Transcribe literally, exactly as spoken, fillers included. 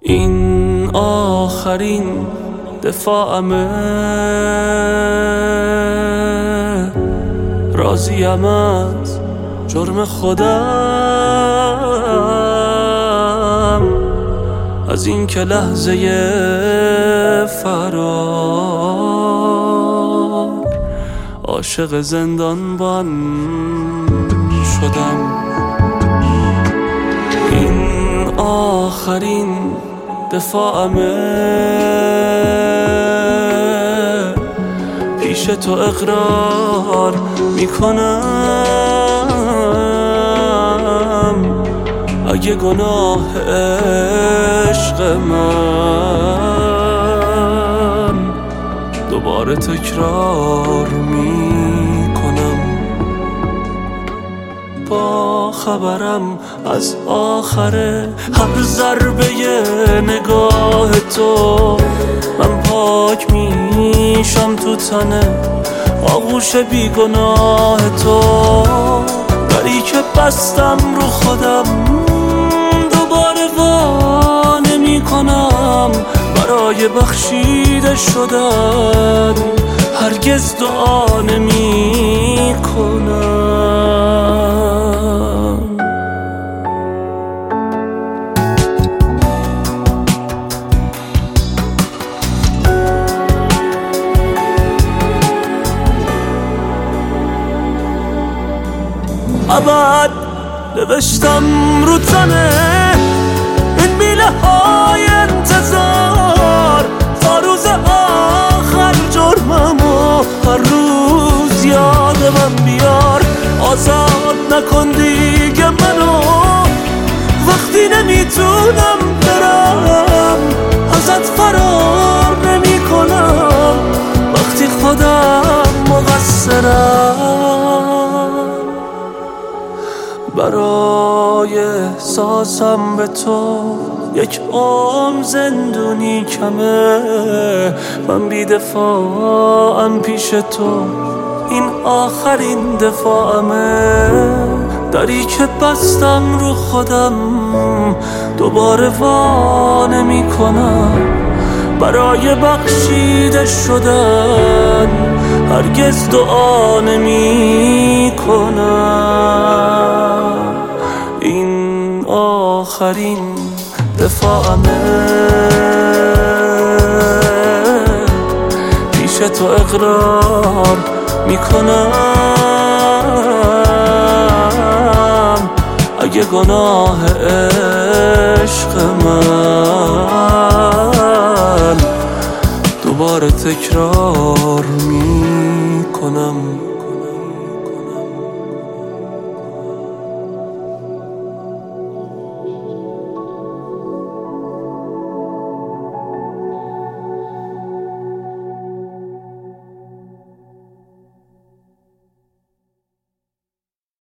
این آخرین دفاعمه، راضیم از جرم خودم، از این که لحظه فرار عاشق زندانبان شدم. این آخرین دفاعمه، پیش تو اقرار میکنم، اگه گناه عشق من دوباره تکرار میکنم. با خبرم از آخر هر ضربه نگاه تو، من پاک میشم تو تنه آغوش بیگناه تو. دری که بستم رو خودم دوباره وا نمی کنم، برای بخشیده شدن هرگز دعا نمی کنم. ابد نوشتم رو تنه این میله های انتظار، تا روز آخر جرممو هر روز یاد من بیار. آزاد نکن دیگه منو وقتی نمیتونم برم، ازت فرار نمی کنم وقتی خودم مقصرم. برای احساسم به تو یک عمر زندونی کمه، من بی دفاعم پیش تو، این آخرین دفاعمه. دری که بستم رو خودم دوباره وا نمی کنم، برای بخشیده شدن هرگز دعا نمی کنم. این آخرین دفاعمه، پیش تو اقرار میکنم، اگه گناه عشق من دوباره تکرار میکنم.